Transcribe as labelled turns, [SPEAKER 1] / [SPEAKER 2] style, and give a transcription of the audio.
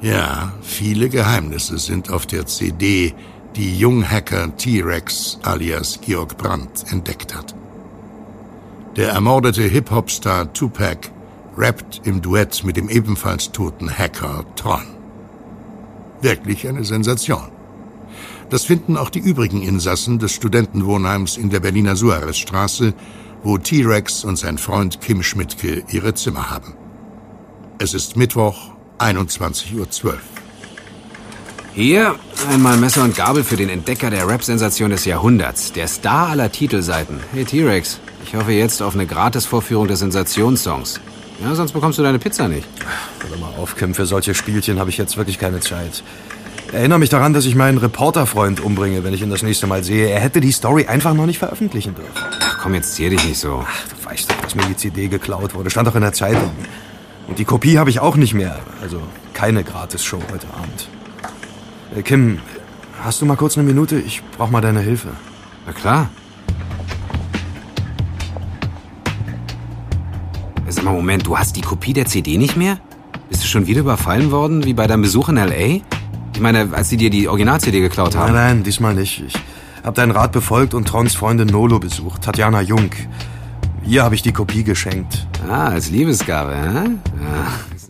[SPEAKER 1] Ja, viele Geheimnisse sind auf der CD, die Junghacker T-Rex alias Georg Brandt entdeckt hat. Der ermordete Hip-Hop-Star Tupac rappt im Duett mit dem ebenfalls toten Hacker Tron. Wirklich eine Sensation. Das finden auch die übrigen Insassen des Studentenwohnheims in der Berliner Suarezstraße, wo T-Rex und sein Freund Kim Schmidtke ihre Zimmer haben. Es ist Mittwoch, 21:12 Uhr.
[SPEAKER 2] Hier einmal Messer und Gabel für den Entdecker der Rap-Sensation des Jahrhunderts, der Star aller Titelseiten. Hey T-Rex, ich hoffe jetzt auf eine Gratisvorführung des Sensationssongs. Ja, sonst bekommst du deine Pizza nicht.
[SPEAKER 3] Hör mal auf, Kim, für solche Spielchen habe ich jetzt wirklich keine Zeit. Erinnere mich daran, dass ich meinen Reporterfreund umbringe, wenn ich ihn das nächste Mal sehe. Er hätte die Story einfach noch nicht veröffentlichen dürfen.
[SPEAKER 2] Ach komm, jetzt zier dich nicht so.
[SPEAKER 3] Ach, du weißt doch, dass mir die CD geklaut wurde. Stand doch in der Zeitung. Und die Kopie habe ich auch nicht mehr. Also keine Gratis-Show heute Abend. Kim, hast du mal kurz eine Minute? Ich brauche mal deine Hilfe.
[SPEAKER 2] Na klar. Sag mal, Moment, du hast die Kopie der CD nicht mehr? Bist du schon wieder überfallen worden, wie bei deinem Besuch in L.A.? Ich meine, als sie dir die Original-CD geklaut haben.
[SPEAKER 3] Nein, diesmal nicht. Ich habe deinen Rat befolgt und Trons Freundin Nolo besucht, Tatjana Jung. Ihr habe ich die Kopie geschenkt.
[SPEAKER 2] Ah, als Liebesgabe, hä? Ja,